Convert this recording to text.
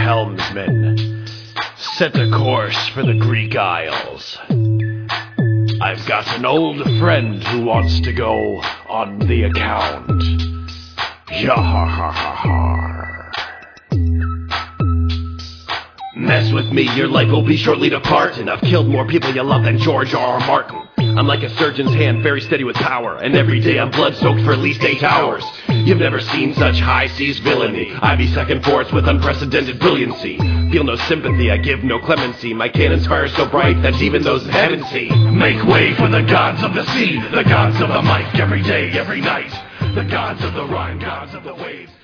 helmsman. Set a course for the Greek Isles. I've got an old friend who wants to go on the account. Yah-ha-ha-ha-ha. Mess with me, your life will be shortly depart, and I've killed more people you love than George R.R. Martin. I'm like a surgeon's hand, very steady with power, and every day I'm blood-soaked for at least 8 hours. You've never seen such high-seas villainy. I be second force with unprecedented brilliancy. Feel no sympathy, I give no clemency. My cannons fire so bright that even those in heaven see. Make way for the gods of the sea, the gods of the mic, every day, every night. The gods of the rhyme, gods of the waves.